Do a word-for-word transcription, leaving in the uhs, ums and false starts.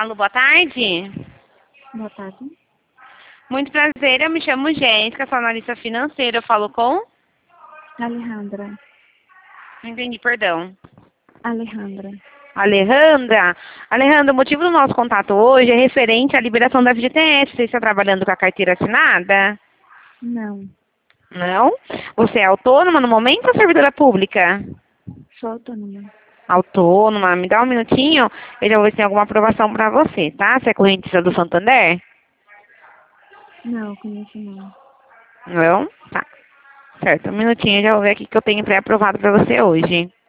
Alô, boa tarde. Boa tarde. Muito prazer, eu me chamo Jéssica, sou analista financeira. Eu falo com? Alejandra. Não entendi, perdão. Alejandra. Alejandra. Alejandra, o motivo do nosso contato hoje é referente à liberação da F G T S. Você está trabalhando com a carteira assinada? Não. Não? Você é autônoma no momento ou servidora pública? Sou autônoma. Autônoma. Me dá um minutinho, eu já vou ver se tem alguma aprovação para você, tá? Você é correntista do Santander? Não, conheço não. Não? Tá. Certo, um minutinho, eu já vou ver aqui que eu tenho pré-aprovado para você hoje.